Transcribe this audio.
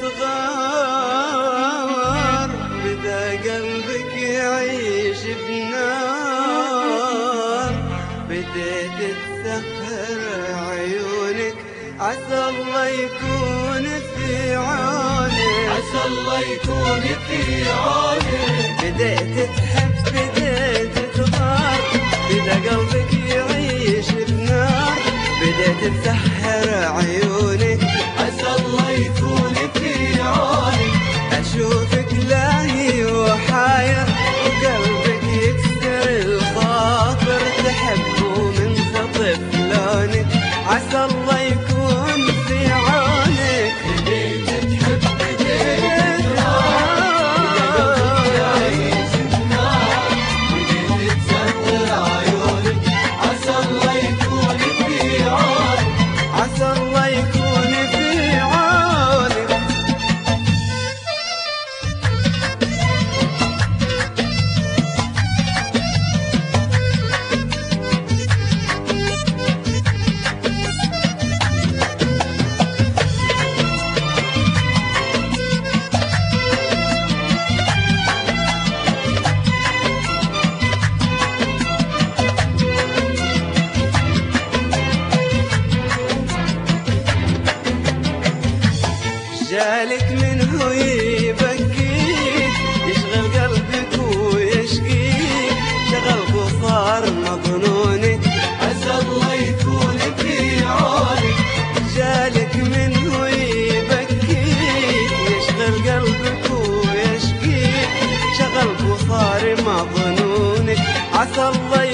صغار بدا قلبك يعيش بنار، بديت تسهر عيونك عسى الله يكون في عونك، عسى الله يكون في عونك. بديت تحب بديت تغار، بدا قلبك يعيش بنار، بديت تسهر عيونك عسى الله يكون في عونك. أشوفك لاهي وحاير وقلبك يكسر الخاطر، تحبه من خطف لونك عسى الله يكون في عونك. بديت تحب بديت تغار، يعيش بنار، بديت تسهر عيونك عسى الله يكون في عونك، عسى الله يكون في عونك. جالك منه يبكيك، يشغل قلبك ويشقيك، شغل وصار مظنونك عسى الله يكون في عونك. جالك منه يبكيك، يشغل قلبك ويشقيك، شغل وصار مظنونك عسى الله